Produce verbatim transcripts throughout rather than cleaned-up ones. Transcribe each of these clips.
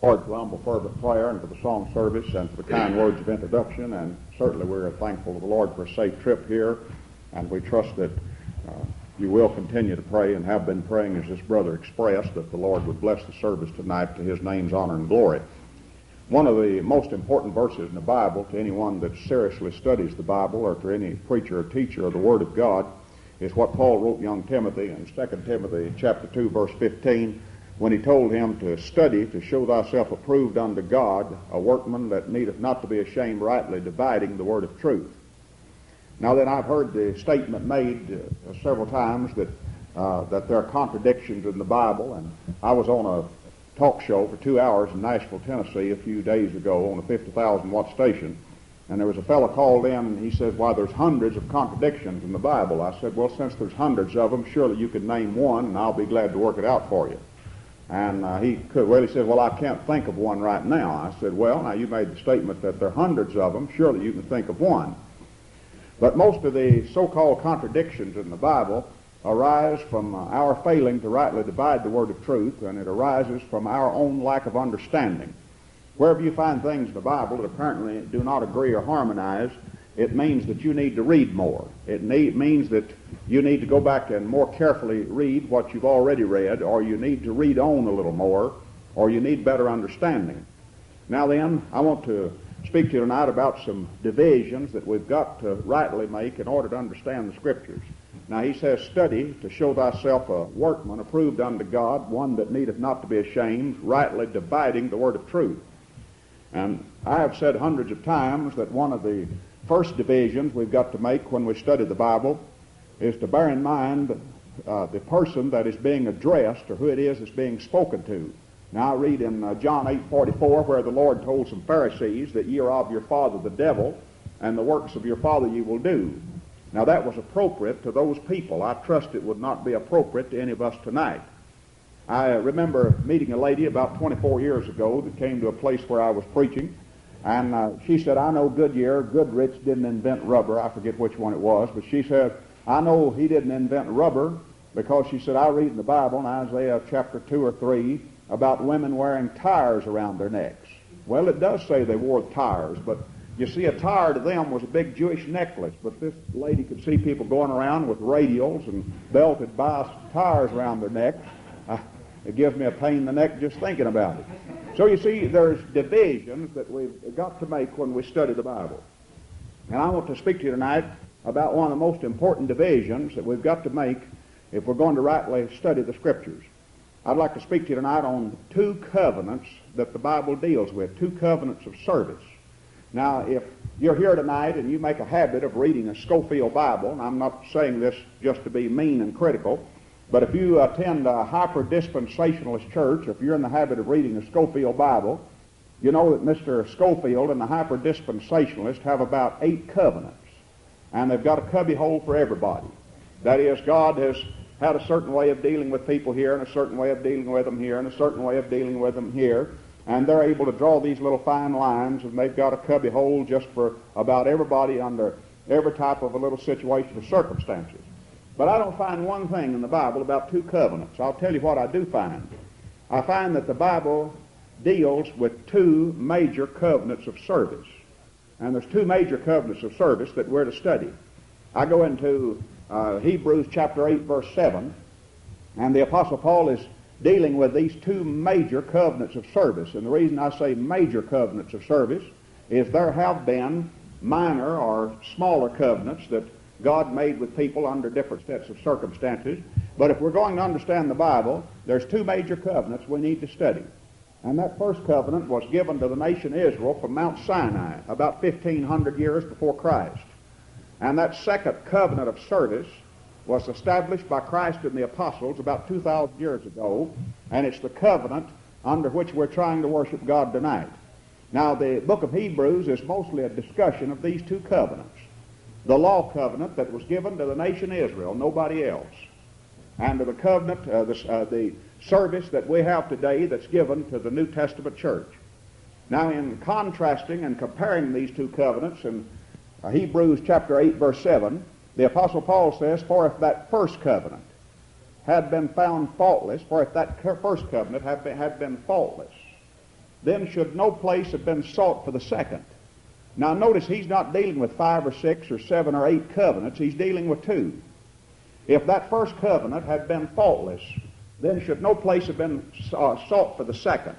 Lord, for humble fervent prayer and for the song service and for the kind words of introduction, and certainly we're thankful to the Lord for a safe trip here, and we trust that uh, you will continue to pray and have been praying, as this brother expressed, that the Lord would bless the service tonight to his name's honor and glory. One of the most important verses in the Bible to anyone that seriously studies the Bible, or to any preacher or teacher of the Word of God, is what Paul wrote young Timothy in Second Timothy chapter two, verse fifteen, when he told him to study to show thyself approved unto God, a workman that needeth not to be ashamed, rightly dividing the word of truth. Now then, I've heard the statement made uh, several times that uh, that there are contradictions in the Bible, and I was on a talk show for two hours in Nashville, Tennessee a few days ago on a fifty thousand watt station, and there was a fellow called in and he said, why, there's hundreds of contradictions in the Bible. I said, well, since there's hundreds of them, surely you could name one and I'll be glad to work it out for you. And uh, he could, well, he said, well, I can't think of one right now. I said, well, now you made the statement that there are hundreds of them. Surely you can think of one. But most of the so-called contradictions in the Bible arise from uh, our failing to rightly divide the word of truth, and it arises from our own lack of understanding. Wherever you find things in the Bible that apparently do not agree or harmonize, it means that you need to read more. It need, means that you need to go back and more carefully read what you've already read, or you need to read on a little more, or you need better understanding. Now then, I want to speak to you tonight about some divisions that we've got to rightly make in order to understand the Scriptures. Now he says, study to show thyself a workman approved unto God, one that needeth not to be ashamed, rightly dividing the word of truth. And I have said hundreds of times that one of the first divisions we've got to make when we study the Bible is to bear in mind uh, the person that is being addressed, or who it is that's being spoken to. Now I read in uh, John eight forty-four, where the Lord told some Pharisees that ye are of your father the devil, and the works of your father ye will do. Now that was appropriate to those people. I trust it would not be appropriate to any of us tonight. I remember meeting a lady about twenty-four years ago that came to a place where I was preaching, and uh, she said, I know Goodyear, Goodrich didn't invent rubber. I forget which one it was, but she said, I know he didn't invent rubber because, she said, I read in the Bible in Isaiah chapter two or three about women wearing tires around their necks. Well, it does say they wore tires, but you see, a tire to them was a big Jewish necklace, but this lady could see people going around with radials and belted by tires around their necks. Uh, it gives me a pain in the neck just thinking about it. So you see, there's divisions that we've got to make when we study the Bible. And I want to speak to you tonight about one of the most important divisions that we've got to make if we're going to rightly study the Scriptures. I'd like to speak to you tonight on two covenants that the Bible deals with, two covenants of service. Now, if you're here tonight and you make a habit of reading a Scofield Bible, and I'm not saying this just to be mean and critical, but if you attend a hyper-dispensationalist church, if you're in the habit of reading a Scofield Bible, you know that Mister Scofield and the hyper-dispensationalists have about eight covenants, and they've got a cubbyhole for everybody. That is, God has had a certain way of dealing with people here, and a certain way of dealing with them here, and a certain way of dealing with them here, and they're able to draw these little fine lines, and they've got a cubbyhole just for about everybody under every type of a little situation or circumstances. But I don't find one thing in the Bible about two covenants. I'll tell you what I do find. I find that the Bible deals with two major covenants of service. And there's two major covenants of service that we're to study. I go into uh, Hebrews chapter eight, verse seven, and the Apostle Paul is dealing with these two major covenants of service. And the reason I say major covenants of service is there have been minor or smaller covenants that God made with people under different sets of circumstances. But if we're going to understand the Bible, there's two major covenants we need to study. And that first covenant was given to the nation Israel from Mount Sinai about fifteen hundred years before Christ. And that second covenant of service was established by Christ and the apostles about two thousand years ago, and it's the covenant under which we're trying to worship God tonight. Now, the book of Hebrews is mostly a discussion of these two covenants. The law covenant that was given to the nation Israel, nobody else. And to the covenant, uh, the, uh, the service that we have today that's given to the New Testament church. Now, in contrasting and comparing these two covenants in uh, Hebrews chapter eight, verse seven, the Apostle Paul says, for if that first covenant had been found faultless, for if that first covenant had been, had been faultless, then should no place have been sought for the second. Now notice he's not dealing with five or six or seven or eight covenants. He's dealing with two. If that first covenant had been faultless, then should no place have been uh, sought for the second,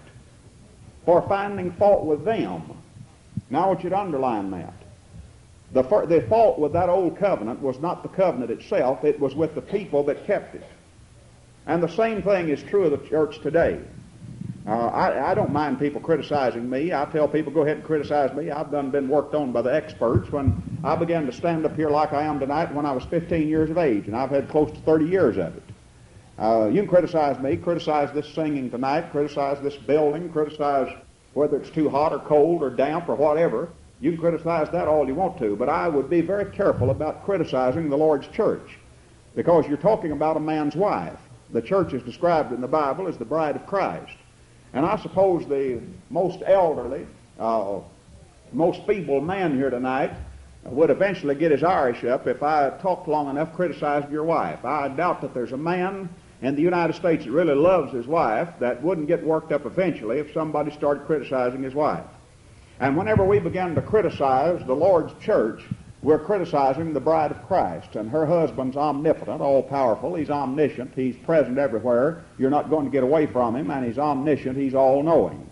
for finding fault with them. Now I want you to underline that. The, fir- the fault with that old covenant was not the covenant itself, it was with the people that kept it. And the same thing is true of the church today. Uh, I, I don't mind people criticizing me. I tell people, go ahead and criticize me. I've done been worked on by the experts. When I began to stand up here like I am tonight when I was fifteen years of age, and I've had close to thirty years of it. Uh, you can criticize me, criticize this singing tonight, criticize this building, criticize whether it's too hot or cold or damp or whatever. You can criticize that all you want to, but I would be very careful about criticizing the Lord's church, because you're talking about a man's wife. The church is described in the Bible as the bride of Christ. And I suppose the most elderly, uh, most feeble man here tonight would eventually get his Irish up if I talked long enough criticizing your wife. I doubt that there's a man in the United States that really loves his wife that wouldn't get worked up eventually if somebody started criticizing his wife. And whenever we begin to criticize the Lord's church, we're criticizing the bride of Christ. And her husband's omnipotent, all-powerful. He's omniscient. He's present everywhere. You're not going to get away from him. And he's omniscient. He's all-knowing.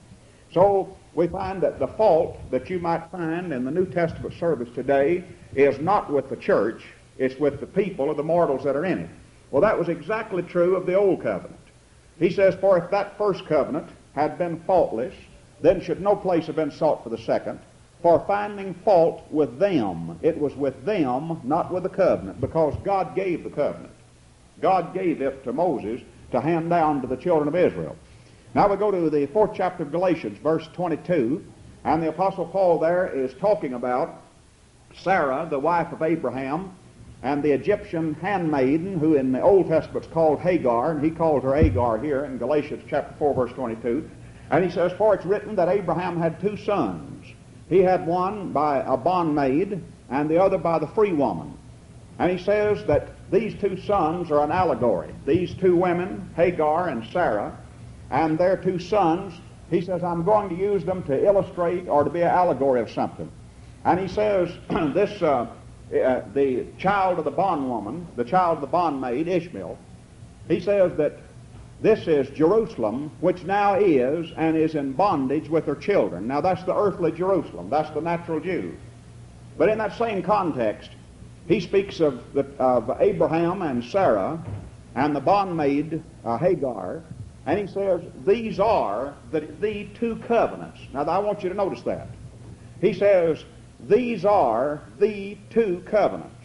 So we find that the fault that you might find in the New Testament service today is not with the church. It's with the people or the mortals that are in it. Well, that was exactly true of the Old Covenant. He says, for if that first covenant had been faultless, then should no place have been sought for the second, for finding fault with them. It was with them, not with the covenant, because God gave the covenant. God gave it to Moses to hand down to the children of Israel. Now we go to the fourth chapter of Galatians, verse twenty-two, and the Apostle Paul there is talking about Sarah, the wife of Abraham, and the Egyptian handmaiden, who in the Old Testament is called Hagar, and he calls her Agar here in Galatians chapter four, verse twenty-two. And he says, for it's written that Abraham had two sons. He had one by a bondmaid and the other by the free woman. And he says that these two sons are an allegory. These two women, Hagar and Sarah, and their two sons, he says, I'm going to use them to illustrate or to be an allegory of something. And he says, this, uh, uh, the child of the bondwoman, the child of the bondmaid, Ishmael, he says that this is Jerusalem, which now is and is in bondage with her children. Now that's the earthly Jerusalem. That's the natural Jew. But in that same context, he speaks of, the, of Abraham and Sarah and the bondmaid uh, Hagar, and he says these are the, the two covenants. Now I want you to notice that. He says these are the two covenants.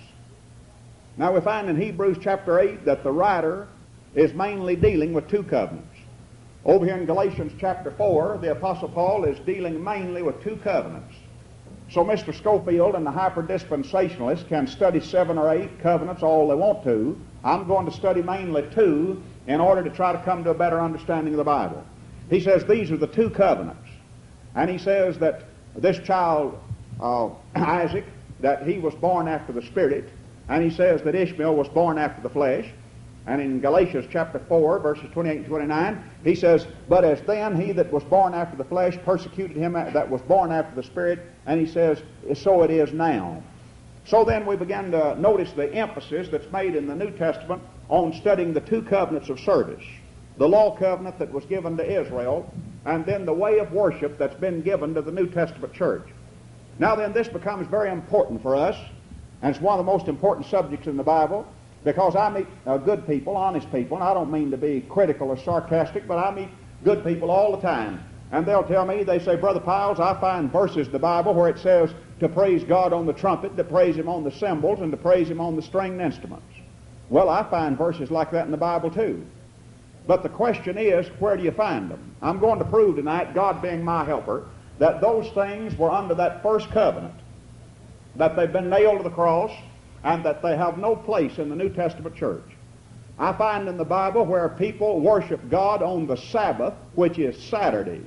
Now we find in Hebrews chapter eight that the writer is mainly dealing with two covenants. Over here in Galatians chapter four, the Apostle Paul is dealing mainly with two covenants. So Mister Schofield and the hyper-dispensationalists can study seven or eight covenants all they want to. I'm going to study mainly two in order to try to come to a better understanding of the Bible. He says these are the two covenants. And he says that this child, uh, Isaac, that he was born after the Spirit. And he says that Ishmael was born after the flesh. And in Galatians chapter four, verses twenty-eight and twenty-nine, he says, but as then he that was born after the flesh persecuted him that was born after the Spirit, and he says, so it is now. So then we begin to notice the emphasis that's made in the New Testament on studying the two covenants of service. The law covenant that was given to Israel, and then the way of worship that's been given to the New Testament church. Now then, this becomes very important for us, and it's one of the most important subjects in the Bible, because I meet uh, good people, honest people, and I don't mean to be critical or sarcastic, but I meet good people all the time. And they'll tell me, they say, Brother Piles, I find verses in the Bible where it says to praise God on the trumpet, to praise Him on the cymbals, and to praise Him on the stringed instruments. Well, I find verses like that in the Bible too. But the question is, where do you find them? I'm going to prove tonight, God being my helper, that those things were under that first covenant, that they've been nailed to the cross, and that they have no place in the New Testament church. I find in the Bible where people worship God on the Sabbath, which is Saturday.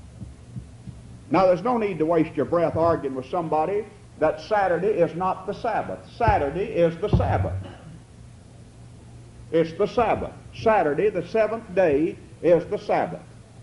Now, there's no need to waste your breath arguing with somebody that Saturday is not the Sabbath. Saturday is the Sabbath. It's the Sabbath. Saturday, the seventh day, is the Sabbath.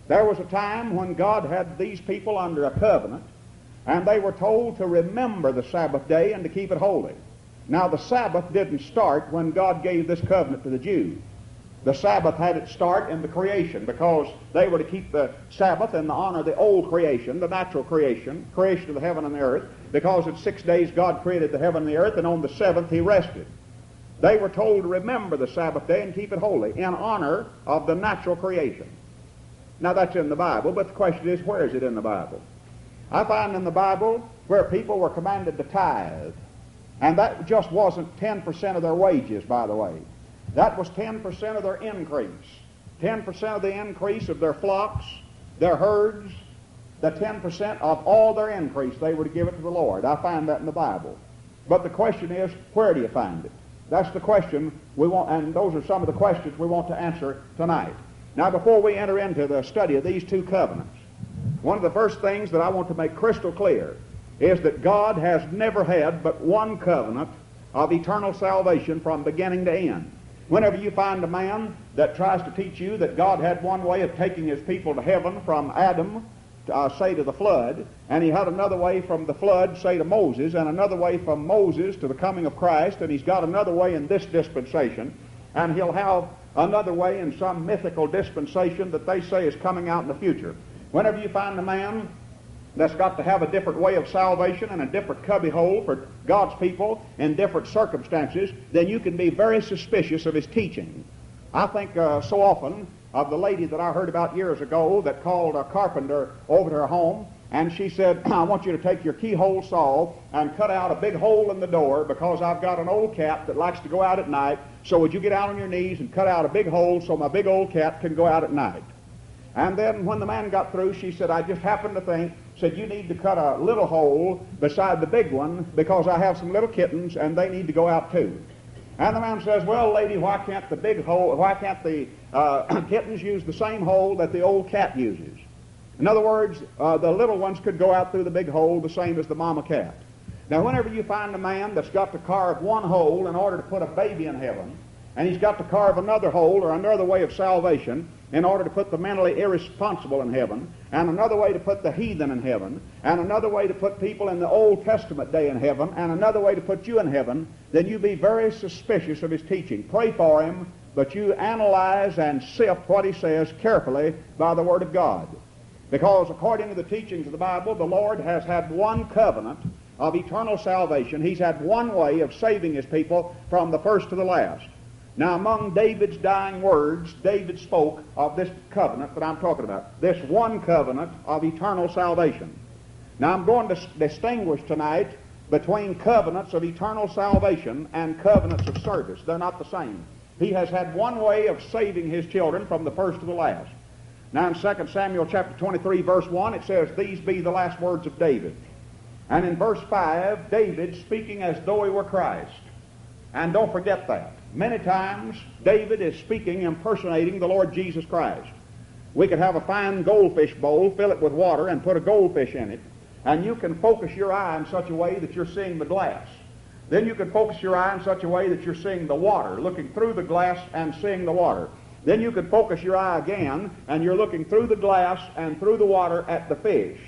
There was a time when God had these people under a covenant, and they were told to remember the Sabbath day and to keep it holy. Now, the Sabbath didn't start when God gave this covenant to the Jews. The Sabbath had its start in the creation, because they were to keep the Sabbath in the honor of the old creation, the natural creation, creation of the heaven and the earth, because in six days God created the heaven and the earth, and on the seventh He rested. They were told to remember the Sabbath day and keep it holy in honor of the natural creation. Now, that's in the Bible, but the question is, where is it in the Bible? I find in the Bible where people were commanded to tithe, and that just wasn't ten percent of their wages, by the way. That was ten percent of their increase. ten percent of the increase of their flocks, their herds, the ten percent of all their increase, they were to give it to the Lord. I find that in the Bible. But the question is, where do you find it? That's the question we want, and those are some of the questions we want to answer tonight. Now, before we enter into the study of these two covenants, one of the first things that I want to make crystal clear is that God has never had but one covenant of eternal salvation from beginning to end. Whenever you find a man that tries to teach you that God had one way of taking his people to heaven from Adam, uh, say to the flood, and he had another way from the flood, say to Moses, and another way from Moses to the coming of Christ, and he's got another way in this dispensation, and he'll have another way in some mythical dispensation that they say is coming out in the future. Whenever you find a man that's got to have a different way of salvation and a different cubbyhole for God's people in different circumstances, then you can be very suspicious of his teaching. I think uh, so often of the lady that I heard about years ago that called a carpenter over to her home, and she said, I want you to take your keyhole saw and cut out a big hole in the door because I've got an old cat that likes to go out at night, so would you get out on your knees and cut out a big hole so my big old cat can go out at night? And then when the man got through, she said, I just happened to think, said, you need to cut a little hole beside the big one because I have some little kittens and they need to go out too. And the man says, well, lady, why can't the big hole, why can't the uh, kittens use the same hole that the old cat uses? In other words, uh, the little ones could go out through the big hole the same as the mama cat. Now, whenever you find a man that's got to carve one hole in order to put a baby in heaven, and he's got to carve another hole or another way of salvation in order to put the mentally irresponsible in heaven, and another way to put the heathen in heaven, and another way to put people in the Old Testament day in heaven, and another way to put you in heaven, then you be very suspicious of his teaching. Pray for him, but you analyze and sift what he says carefully by the Word of God. Because according to the teachings of the Bible, the Lord has had one covenant of eternal salvation. He's had one way of saving his people from the first to the last. Now, among David's dying words, David spoke of this covenant that I'm talking about, this one covenant of eternal salvation. Now, I'm going to distinguish tonight between covenants of eternal salvation and covenants of service. They're not the same. He has had one way of saving his children from the first to the last. Now, in Second Samuel chapter twenty-three, verse one, it says, these be the last words of David. And in verse five, David speaking as though he were Christ. And don't forget that. Many times, David is speaking, impersonating the Lord Jesus Christ. We could have a fine goldfish bowl, fill it with water, and put a goldfish in it, and you can focus your eye in such a way that you're seeing the glass. Then you can focus your eye in such a way that you're seeing the water, looking through the glass and seeing the water. Then you can focus your eye again, and you're looking through the glass and through the water at the fish.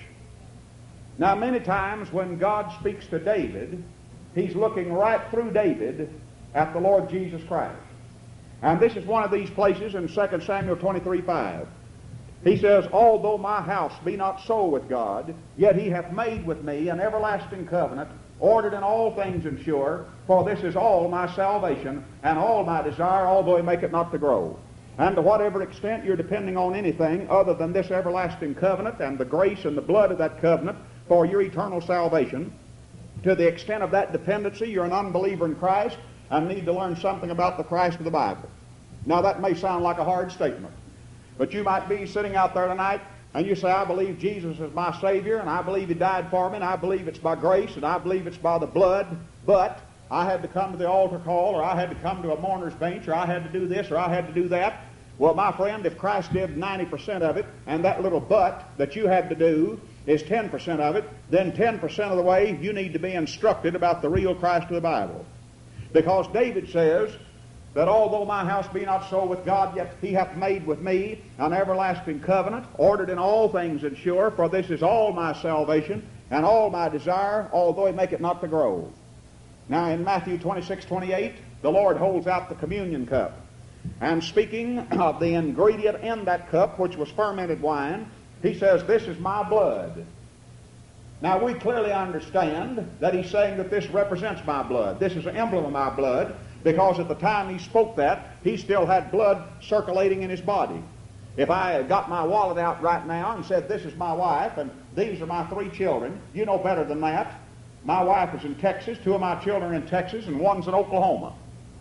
Now, many times when God speaks to David, he's looking right through David at the Lord Jesus Christ. And this is one of these places in Second Samuel twenty-three, five. He says, although my house be not so with God, yet he hath made with me an everlasting covenant, ordered in all things and sure, for this is all my salvation and all my desire, although he make it not to grow. And to whatever extent you're depending on anything other than this everlasting covenant and the grace and the blood of that covenant for your eternal salvation, to the extent of that dependency, you're an unbeliever in Christ and need to learn something about the Christ of the Bible. Now, that may sound like a hard statement, but you might be sitting out there tonight and you say, I believe Jesus is my Savior, and I believe he died for me, and I believe it's by grace, and I believe it's by the blood, but I had to come to the altar call, or I had to come to a mourner's bench, or I had to do this, or I had to do that. Well, my friend, if Christ did ninety percent of it, and that little but that you had to do is ten percent of it, then ten percent of the way you need to be instructed about the real Christ of the Bible. Because David says, that although my house be not so with God, yet he hath made with me an everlasting covenant, ordered in all things and sure, for this is all my salvation and all my desire, although he make it not to grow. Now in Matthew twenty-six, twenty-eight, the Lord holds out the communion cup. And speaking of the ingredient in that cup, which was fermented wine, he says, this is my blood. Now we clearly understand that he's saying that this represents my blood. This is an emblem of my blood, because at the time he spoke that, he still had blood circulating in his body. If I got my wallet out right now and said, this is my wife, and these are my three children, you know better than that. My wife is in Texas, two of my children are in Texas, and one's in Oklahoma.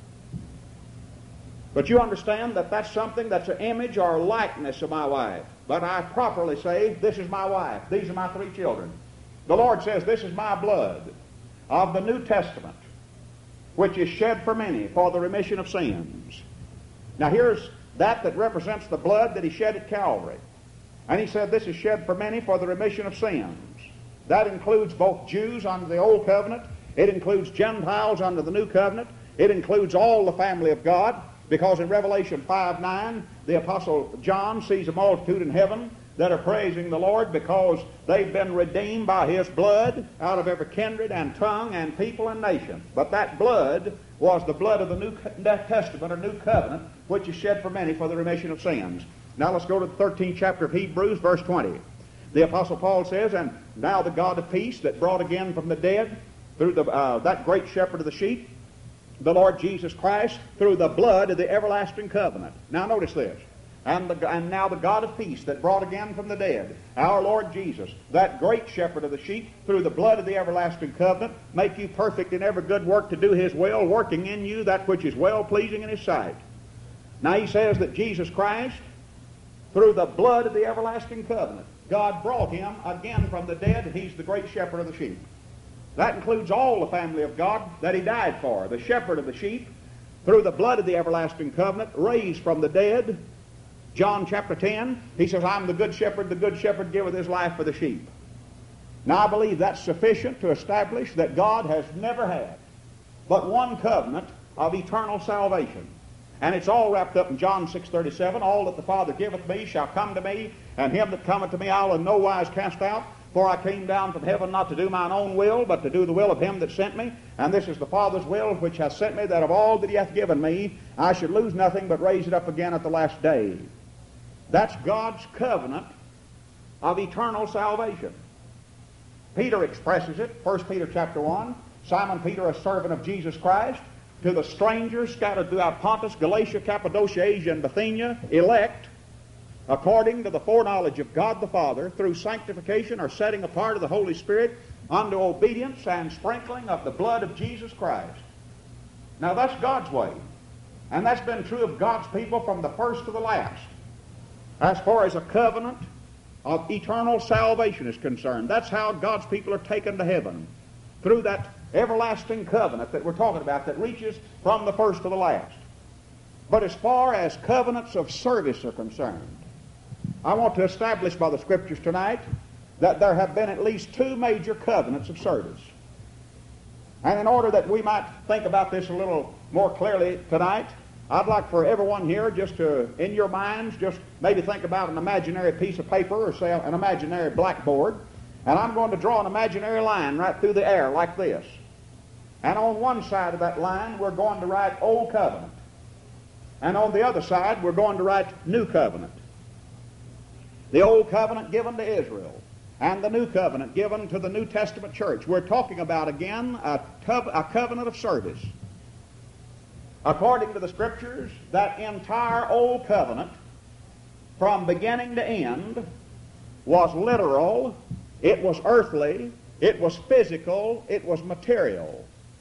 But you understand that that's something that's an image or likeness of my wife. But I properly say, this is my wife. These are my three children. The Lord says, this is my blood of the New Testament, which is shed for many for the remission of sins. Now here's that that represents the blood that he shed at Calvary. And he said, this is shed for many for the remission of sins. That includes both Jews under the Old Covenant. It includes Gentiles under the New Covenant. It includes all the family of God. Because in Revelation five nine, the Apostle John sees a multitude in heaven that are praising the Lord because they've been redeemed by his blood out of every kindred and tongue and people and nation. But that blood was the blood of the New Testament or New Covenant, which is shed for many for the remission of sins. Now let's go to the thirteenth chapter of Hebrews, verse twenty. The Apostle Paul says, and now the God of peace that brought again from the dead through the, uh, that great shepherd of the sheep, the Lord Jesus Christ, through the blood of the everlasting covenant. Now notice this. And, the, and now the God of peace that brought again from the dead, our Lord Jesus, that great shepherd of the sheep, through the blood of the everlasting covenant, make you perfect in every good work to do his will, working in you that which is well-pleasing in his sight. Now he says that Jesus Christ, through the blood of the everlasting covenant, God brought him again from the dead, and he's the great shepherd of the sheep. That includes all the family of God that he died for. The shepherd of the sheep, through the blood of the everlasting covenant, raised from the dead. John chapter ten, he says, I'm the good shepherd, the good shepherd giveth his life for the sheep. Now I believe that's sufficient to establish that God has never had but one covenant of eternal salvation. And it's all wrapped up in John six thirty-seven, all that the Father giveth me shall come to me, and him that cometh to me I will in no wise cast out. For I came down from heaven not to do mine own will, but to do the will of him that sent me. And this is the Father's will which hath sent me, that of all that he hath given me, I should lose nothing, but raise it up again at the last day. That's God's covenant of eternal salvation. Peter expresses it, First Peter chapter one. Simon Peter, a servant of Jesus Christ, to the strangers scattered throughout Pontus, Galatia, Cappadocia, Asia, and Bithynia, elect, according to the foreknowledge of God the Father, through sanctification or setting apart of the Holy Spirit, unto obedience and sprinkling of the blood of Jesus Christ. Now that's God's way. And that's been true of God's people from the first to the last. As far as a covenant of eternal salvation is concerned, that's how God's people are taken to heaven. Through that everlasting covenant that we're talking about that reaches from the first to the last. But as far as covenants of service are concerned, I want to establish by the Scriptures tonight that there have been at least two major covenants of service. And in order that we might think about this a little more clearly tonight, I'd like for everyone here just to, in your minds, just maybe think about an imaginary piece of paper or say an imaginary blackboard. And I'm going to draw an imaginary line right through the air like this. And on one side of that line, we're going to write Old Covenant. And on the other side, we're going to write New Covenant. The Old Covenant given to Israel, and the New Covenant given to the New Testament church. We're talking about, again, a, co- a covenant of service. According to the Scriptures, that entire Old Covenant, from beginning to end, was literal, it was earthly, it was physical, it was material.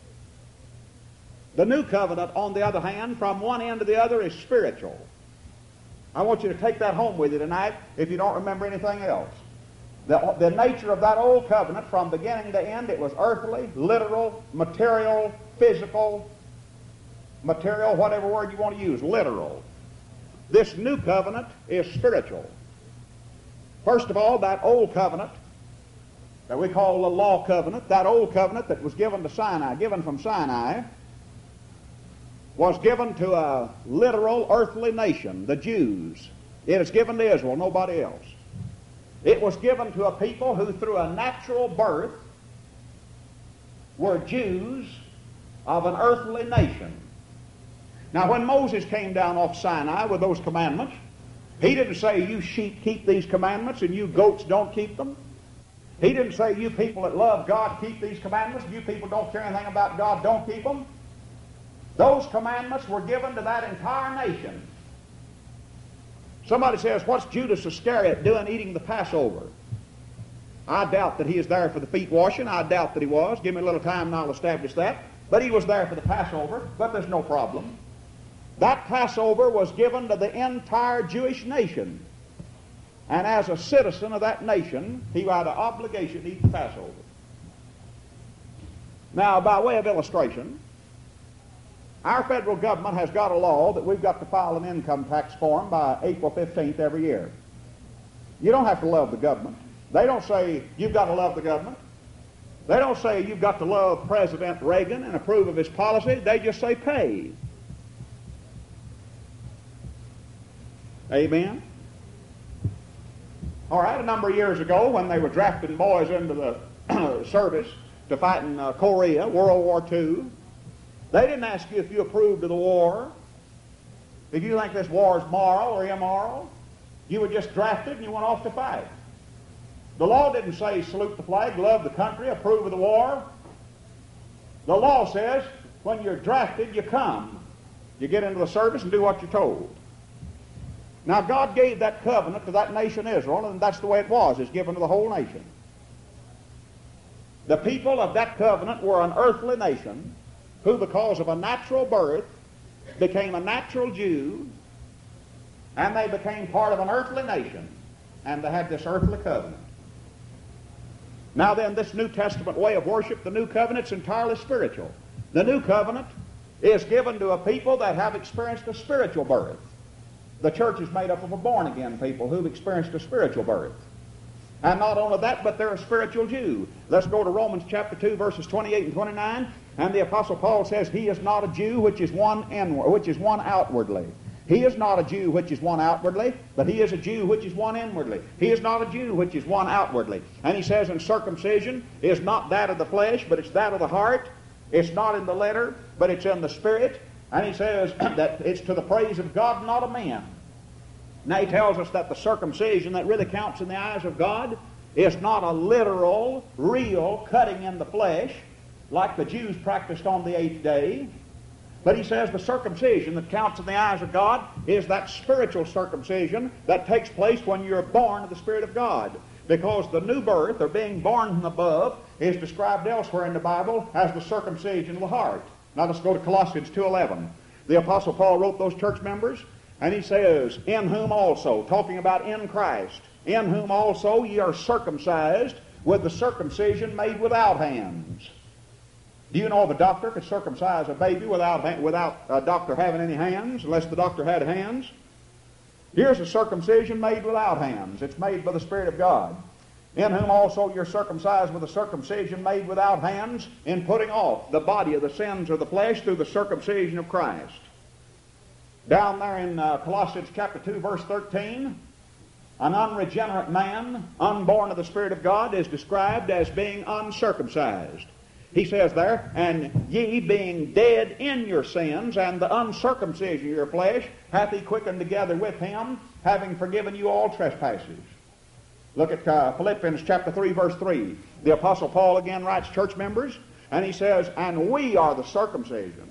The New Covenant, on the other hand, from one end to the other, is spiritual. I want you to take that home with you tonight if you don't remember anything else. The, the nature of that Old Covenant, from beginning to end, it was earthly, literal, material, physical, material, whatever word you want to use, literal. This New Covenant is spiritual. First of all, that Old Covenant that we call the Law Covenant, that Old Covenant that was given to Sinai, given from Sinai, was given to a literal earthly nation, the Jews. It is given to Israel, nobody else. It was given to a people who through a natural birth were Jews of an earthly nation. Now when Moses came down off Sinai with those commandments, he didn't say, you sheep keep these commandments and you goats don't keep them. He didn't say, you people that love God keep these commandments, you people don't care anything about God don't keep them. Those commandments were given to that entire nation. Somebody says, what's Judas Iscariot doing eating the Passover? I doubt that he is there for the feet washing. I doubt that he was. Give me a little time and I'll establish that. But he was there for the Passover, but there's no problem. That Passover was given to the entire Jewish nation. And as a citizen of that nation, he had an obligation to eat the Passover. Now, by way of illustration, our federal government has got a law that we've got to file an income tax form by April fifteenth every year. You don't have to love the government. They don't say you've got to love the government. They don't say you've got to love President Reagan and approve of his policy. They just say pay. Amen? All right, a number of years ago when they were drafting boys into the service to fight in uh, Korea, World War Two, they didn't ask you if you approved of the war, if you think this war is moral or immoral. You were just drafted and you went off to fight. The law didn't say salute the flag, love the country, approve of the war. The law says when you're drafted, you come. You get into the service and do what you're told. Now, God gave that covenant to that nation Israel, and that's the way it was. It's given to the whole nation. The people of that covenant were an earthly nation who, because of a natural birth, became a natural Jew, and they became part of an earthly nation, and they had this earthly covenant. Now then, this New Testament way of worship, the New Covenant's entirely spiritual. The New Covenant is given to a people that have experienced a spiritual birth. The church is made up of a born-again people who've experienced a spiritual birth. And not only that, but they're a spiritual Jew. Let's go to Romans chapter two, verses twenty-eight and twenty-nine. And the Apostle Paul says, he is not a Jew which is one inward, which is one outwardly. He is not a Jew which is one outwardly, but he is a Jew which is one inwardly. He is not a Jew which is one outwardly. And he says, and circumcision is not that of the flesh, but it's that of the heart. It's not in the letter, but it's in the spirit. And he says that it's to the praise of God, not of man. Now he tells us that the circumcision that really counts in the eyes of God is not a literal, real cutting in the flesh like the Jews practiced on the eighth day. But he says the circumcision that counts in the eyes of God is that spiritual circumcision that takes place when you're born of the Spirit of God. Because the new birth, or being born from above, is described elsewhere in the Bible as the circumcision of the heart. Now let's go to Colossians two eleven. The Apostle Paul wrote those church members, and he says, in whom also, talking about in Christ, in whom also ye are circumcised with the circumcision made without hands. Do you know if a doctor could circumcise a baby without, without a doctor having any hands, unless the doctor had hands? Here's a circumcision made without hands. It's made by the Spirit of God. In whom also you're circumcised with a circumcision made without hands, in putting off the body of the sins of the flesh through the circumcision of Christ. Down there in uh, Colossians chapter two, verse thirteen, an unregenerate man, unborn of the Spirit of God, is described as being uncircumcised. He says there, and ye being dead in your sins, and the uncircumcision of your flesh, hath he quickened together with him, having forgiven you all trespasses. Look at uh, Philippians chapter three, verse three. The Apostle Paul again writes church members, and he says, and we are the circumcision,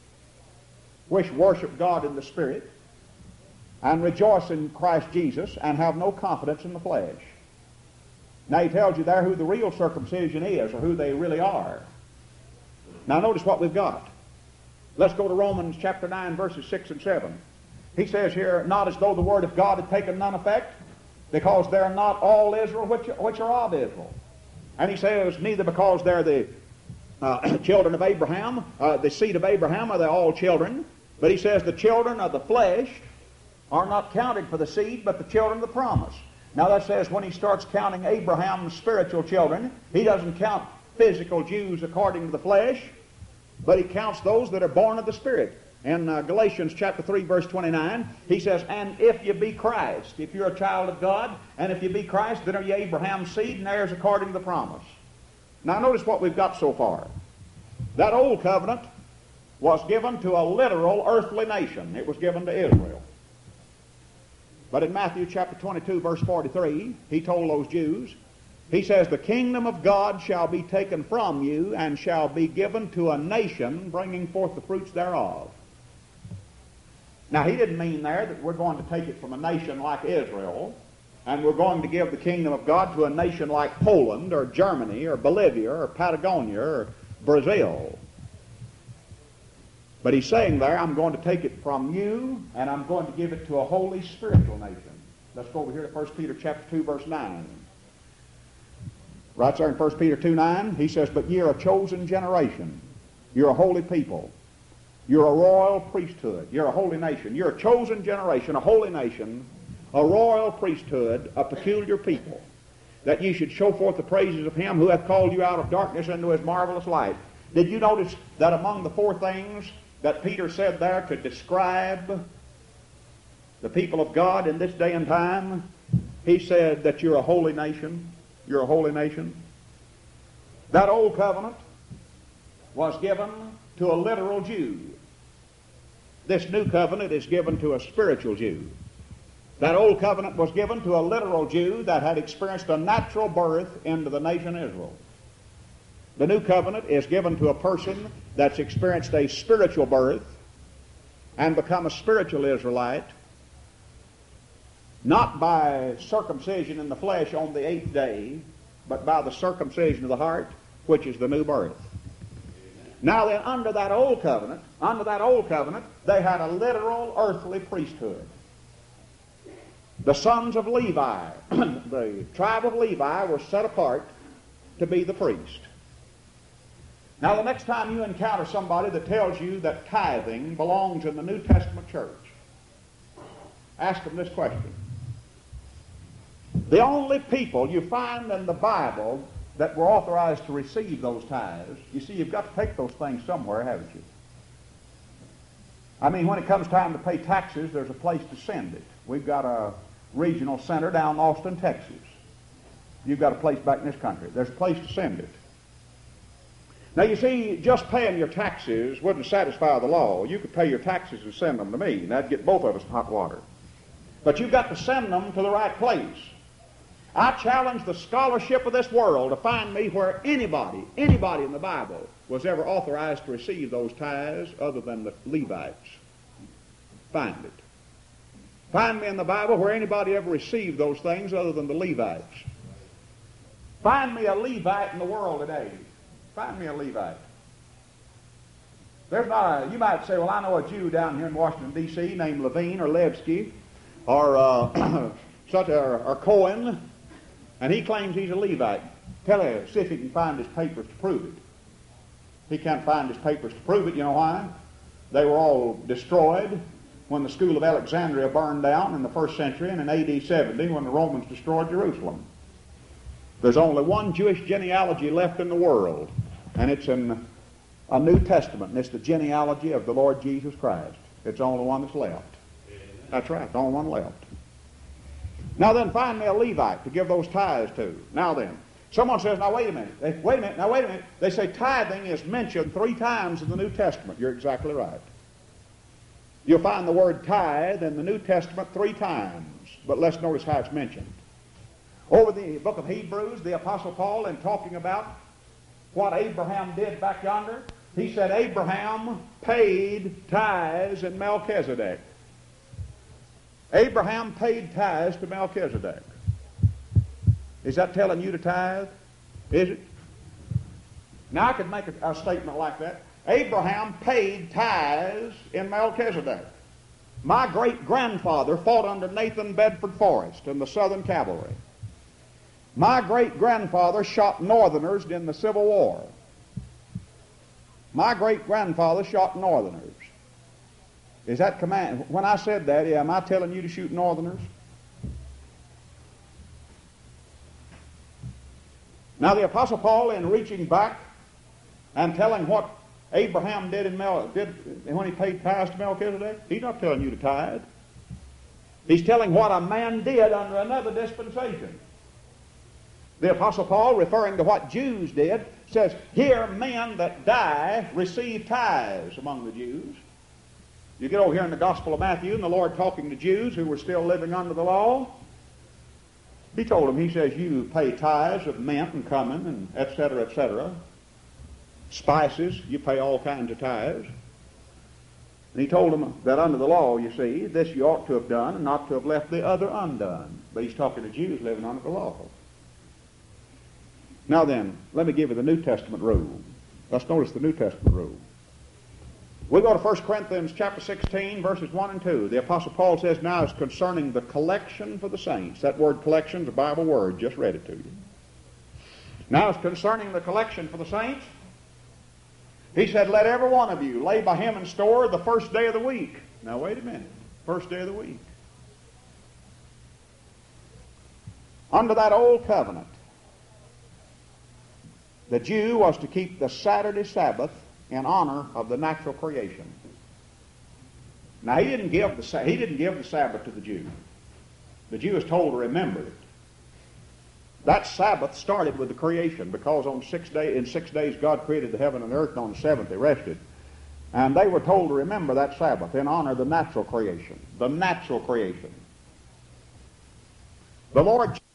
which worship God in the Spirit, and rejoice in Christ Jesus, and have no confidence in the flesh. Now he tells you there who the real circumcision is, or who they really are. Now notice what we've got. Let's go to Romans chapter nine, verses six and seven. He says here, not as though the word of God had taken none effect, because they're not all Israel which, which are of Israel. And he says, neither because they're the uh, children of Abraham, uh, the seed of Abraham, are they all children. But he says the children of the flesh are not counted for the seed, but the children of the promise. Now that says when he starts counting Abraham's spiritual children, he doesn't count physical Jews according to the flesh, but he counts those that are born of the Spirit. In uh, Galatians chapter three, verse twenty-nine, he says, and if you be Christ, if you're a child of God, and if you be Christ, then are you Abraham's seed and heirs according to the promise. Now notice what we've got so far. That old covenant was given to a literal earthly nation. It was given to Israel. But in Matthew chapter twenty-two, verse forty-three, he told those Jews, he says, the kingdom of God shall be taken from you and shall be given to a nation bringing forth the fruits thereof. Now, he didn't mean there that we're going to take it from a nation like Israel and we're going to give the kingdom of God to a nation like Poland or Germany or Bolivia or Patagonia or Brazil. But he's saying there, I'm going to take it from you and I'm going to give it to a holy spiritual nation. Let's go over here to First Peter chapter two, verse nine. Right there in First Peter two nine, he says, but ye are a chosen generation. You're a holy people. You're a royal priesthood. You're a holy nation. You're a chosen generation, a holy nation, a royal priesthood, a peculiar people, that ye should show forth the praises of him who hath called you out of darkness into his marvelous light. Did you notice that among the four things that Peter said there to describe the people of God in this day and time, he said that you're a holy nation. You're a holy nation. That old covenant was given to a literal Jew. This new covenant is given to a spiritual Jew. That old covenant was given to a literal Jew that had experienced a natural birth into the nation Israel. The new covenant is given to a person that's experienced a spiritual birth and become a spiritual Israelite, not by circumcision in the flesh on the eighth day, but by the circumcision of the heart, which is the new birth. Now then, under that old covenant, under that old covenant, they had a literal earthly priesthood. The sons of Levi, the tribe of Levi, were set apart to be the priest. Now the next time you encounter somebody that tells you that tithing belongs in the New Testament church, ask them this question. The only people you find in the Bible that were authorized to receive those tithes, you see, you've got to take those things somewhere, haven't you? I mean, when it comes time to pay taxes, there's a place to send it. We've got a regional center down in Austin, Texas. You've got a place back in this country. There's a place to send it. Now, you see, just paying your taxes wouldn't satisfy the law. You could pay your taxes and send them to me, and that'd get both of us in hot water. But you've got to send them to the right place. I challenge the scholarship of this world to find me where anybody, anybody in the Bible was ever authorized to receive those tithes other than the Levites. Find it. Find me in the Bible where anybody ever received those things other than the Levites. Find me a Levite in the world today. Find me a Levite. There's not a, you might say, well, I know a Jew down here in Washington, D C named Levine or Levsky or uh, such a, or Cohen, and he claims he's a Levite. Tell him, see if he can find his papers to prove it. He can't find his papers to prove it. You know why? They were all destroyed when the school of Alexandria burned down in the first century and in A D seventy when the Romans destroyed Jerusalem. There's only one Jewish genealogy left in the world, and it's in a New Testament, and it's the genealogy of the Lord Jesus Christ. It's the only one that's left. That's right, the only one left. Now then, find me a Levite to give those tithes to. Now then, someone says, now wait a minute, they, wait a minute, now wait a minute. They say tithing is mentioned three times in the New Testament. You're exactly right. You'll find the word tithe in the New Testament three times, but let's notice how it's mentioned. Over the book of Hebrews, the Apostle Paul, in talking about what Abraham did back yonder, he said Abraham paid tithes in Melchizedek. Abraham paid tithes to Melchizedek. Is that telling you to tithe? Is it? Now I could make a, a statement like that. Abraham paid tithes in Melchizedek. My great-grandfather fought under Nathan Bedford Forrest in the Southern Cavalry. My great-grandfather shot Northerners in the Civil War. My great-grandfather shot Northerners. Is that command? When I said that, am I telling you to shoot Northerners? Now the Apostle Paul, in reaching back and telling what Abraham did, in Mel, did when he paid tithes to Melchizedek? He's not telling you to tithe. He's telling what a man did under another dispensation. The Apostle Paul, referring to what Jews did, says, here men that die receive tithes among the Jews. You get over here in the Gospel of Matthew, and the Lord talking to Jews who were still living under the law. He told them, he says, you pay tithes of mint and cumin and et cetera, et cetera. Spices, you pay all kinds of tithes. And he told them that under the law, you see, this you ought to have done and not to have left the other undone. But he's talking to Jews living under the law. Now then, let me give you the New Testament rule. Let's notice the New Testament rule. We go to First Corinthians chapter sixteen, verses one and two. The Apostle Paul says, now it's concerning the collection for the saints. That word collection is a Bible word. Just read it to you. Now it's concerning the collection for the saints. He said, let every one of you lay by him in store the first day of the week. Now wait a minute. First day of the week. Under that old covenant, the Jew was to keep the Saturday Sabbath in honor of the natural creation. Now he didn't give the he didn't give the Sabbath to the Jew. The Jew is told to remember it. That Sabbath started with the creation, because on six day in six days God created the heaven and earth, and on the seventh they rested. And they were told to remember that Sabbath in honor of the natural creation. The natural creation. The Lord